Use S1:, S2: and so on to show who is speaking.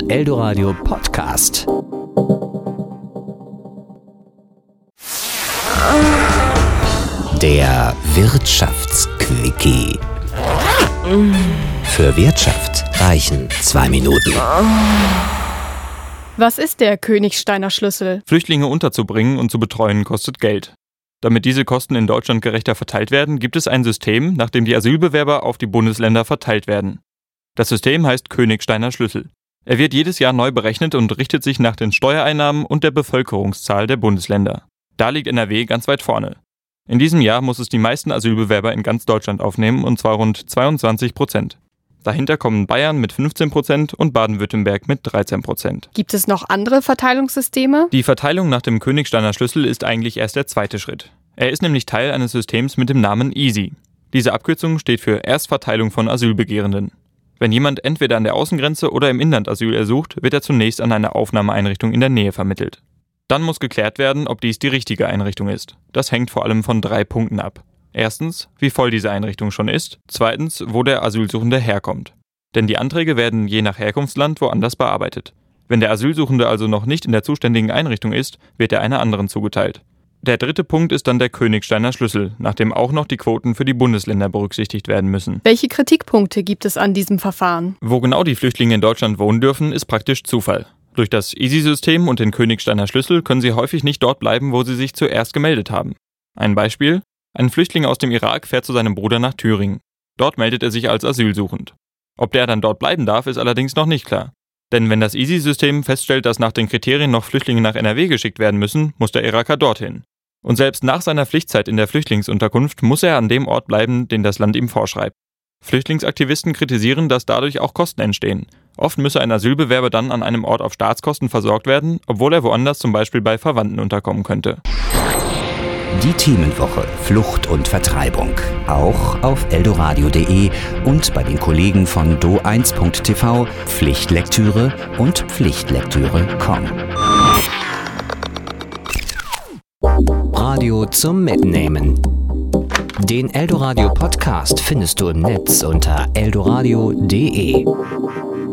S1: Eldoradio Podcast. Der Wirtschaftsquickie. Für Wirtschaft reichen 2 Minuten.
S2: Was ist der Königsteiner Schlüssel?
S3: Flüchtlinge unterzubringen und zu betreuen kostet Geld. Damit diese Kosten in Deutschland gerechter verteilt werden, gibt es ein System, nach dem die Asylbewerber auf die Bundesländer verteilt werden. Das System heißt Königsteiner Schlüssel. Er wird jedes Jahr neu berechnet und richtet sich nach den Steuereinnahmen und der Bevölkerungszahl der Bundesländer. Da liegt NRW ganz weit vorne. In diesem Jahr muss es die meisten Asylbewerber in ganz Deutschland aufnehmen, und zwar rund 22%. Dahinter kommen Bayern mit 15% und Baden-Württemberg mit 13%.
S2: Gibt es noch andere Verteilungssysteme?
S3: Die Verteilung nach dem Königsteiner Schlüssel ist eigentlich erst der zweite Schritt. Er ist nämlich Teil eines Systems mit dem Namen EASY. Diese Abkürzung steht für Erstverteilung von Asylbegehrenden. Wenn jemand entweder an der Außengrenze oder im Inland Asyl ersucht, wird er zunächst an eine Aufnahmeeinrichtung in der Nähe vermittelt. Dann muss geklärt werden, ob dies die richtige Einrichtung ist. Das hängt vor allem von 3 Punkten ab. Erstens, wie voll diese Einrichtung schon ist. Zweitens, wo der Asylsuchende herkommt. Denn die Anträge werden je nach Herkunftsland woanders bearbeitet. Wenn der Asylsuchende also noch nicht in der zuständigen Einrichtung ist, wird er einer anderen zugeteilt. Der dritte Punkt ist dann der Königsteiner Schlüssel, nach dem auch noch die Quoten für die Bundesländer berücksichtigt werden müssen.
S2: Welche Kritikpunkte gibt es an diesem Verfahren?
S3: Wo genau die Flüchtlinge in Deutschland wohnen dürfen, ist praktisch Zufall. Durch das EASY-System und den Königsteiner Schlüssel können sie häufig nicht dort bleiben, wo sie sich zuerst gemeldet haben. Ein Beispiel: Ein Flüchtling aus dem Irak fährt zu seinem Bruder nach Thüringen. Dort meldet er sich als asylsuchend. Ob der dann dort bleiben darf, ist allerdings noch nicht klar. Denn wenn das EASY-System feststellt, dass nach den Kriterien noch Flüchtlinge nach NRW geschickt werden müssen, muss der Iraker dorthin. Und selbst nach seiner Pflichtzeit in der Flüchtlingsunterkunft muss er an dem Ort bleiben, den das Land ihm vorschreibt. Flüchtlingsaktivisten kritisieren, dass dadurch auch Kosten entstehen. Oft müsse ein Asylbewerber dann an einem Ort auf Staatskosten versorgt werden, obwohl er woanders zum Beispiel bei Verwandten unterkommen könnte.
S1: Die Themenwoche Flucht und Vertreibung. Auch auf eldoradio.de und bei den Kollegen von do1.tv, Pflichtlektüre und Pflichtlektüre.com. Radio zum Mitnehmen. Den Eldoradio Podcast findest du im Netz unter eldoradio.de.